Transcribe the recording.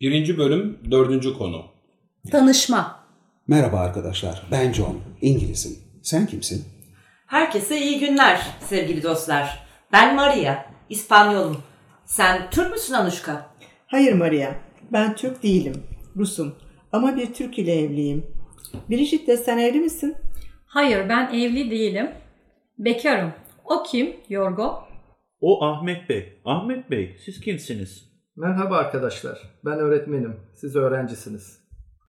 Birinci bölüm, dördüncü konu. Tanışma. Merhaba arkadaşlar, ben John, İngilizim. Sen kimsin? Herkese iyi günler sevgili dostlar. Ben Maria, İspanyolum. Sen Türk müsün Anuşka? Hayır Maria, ben Türk değilim, Rusum ama bir Türk ile evliyim. Brigitte, sen evli misin? Hayır, ben evli değilim. Bekarım. O kim, Yorgo? O Ahmet Bey. Ahmet Bey, siz kimsiniz? Merhaba arkadaşlar, ben öğretmenim, siz öğrencisiniz.